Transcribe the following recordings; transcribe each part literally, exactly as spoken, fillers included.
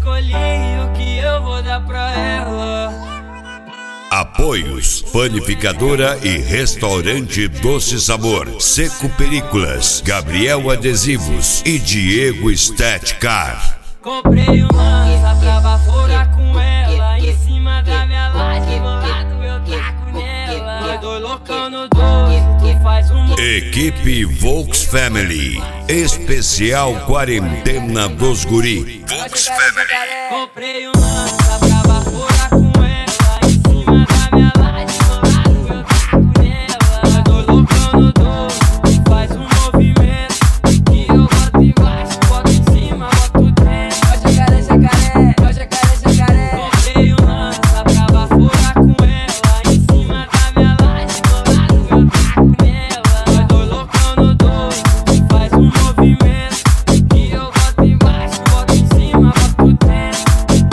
escolhi o que eu vou dar pra ela. Apoios: Panificadora e Restaurante Doce Sabor, Seco Películas, Gabriel Adesivos e Diego Estética. Comprei um lança pra baforar com ela, em cima da minha laje, do lado eu taco nela. Nós dois loucão no doze, tu faz um... Equipe Volks Family, especial Quarentena dos Guri. Volks Family. Comprei um lança pra baforar com ela, em cima da minha laje, do lado eu taco nela. Nós dois loucão no doze, tu faz um movimento que eu boto embaixo, boto em cima, boto dentro. Ó jacaré, jacaré, ó jacaré, jacaré. Comprei um lança pra baforar com ela, em cima da minha laje, do lado eu taco nela. Nós dois loucão no doze, tu faz um movimento que eu boto embaixo, boto em cima, boto dentro.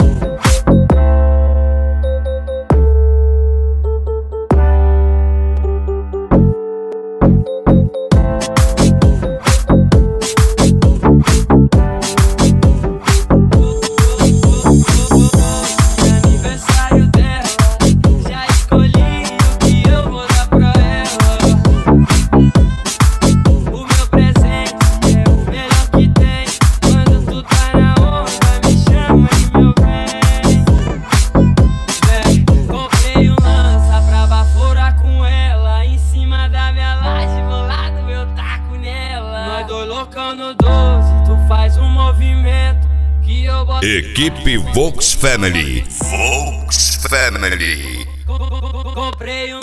Aniversário dela, já escolhi o que eu vou dar pra ela. O meu presente é o melhor que tem. Quando tu tá na onda, me chama de meu bem. Vem, comprei um lança pra baforar com ela, em cima da minha laje, do lado eu taco nela. Nós dois loucão no doze, tu faz um movimento que eu boto. Equipe Volks Family. Volks Family. Comprei um